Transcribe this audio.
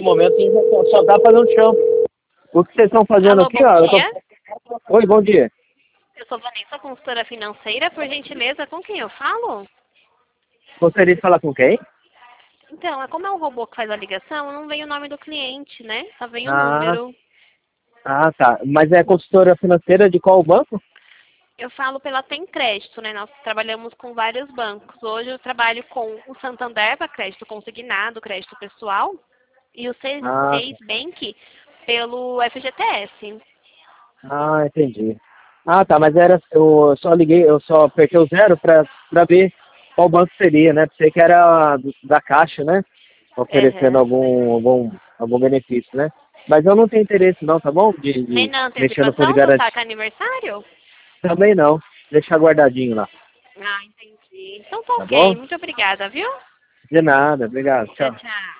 momento a gente só dá fazendo chão. O que vocês estão fazendo Alô, aqui, bom ó? dia. Oi, bom dia. Eu sou Vanessa, consultora financeira. Por gentileza, com quem eu falo? Gostaria de falar com quem? Então, como é um robô que faz a ligação, não vem o nome do cliente, né? Só vem o Ah, número. tá. Mas é consultora financeira de qual banco? Eu falo pela Tem Crédito, né? Nós trabalhamos com vários bancos. Hoje eu trabalho com o Santander para crédito consignado, crédito pessoal, e o Ah, C6 Bank pelo FGTS. entendi. Ah, tá, mas eu só liguei, eu só apertei o zero pra ver qual banco seria, né? Pensei que era da Caixa, né? Oferecendo Uhum. algum benefício, né? Mas eu não tenho interesse não, tá bom? Nem De na mexer no fundo de antecipação do garantia. saque aniversário? Também não. Deixar guardadinho lá, Ah, entendi. Então tá tá bom? ok. Muito obrigada, viu? De nada, obrigado, Tchau, tchau. tchau.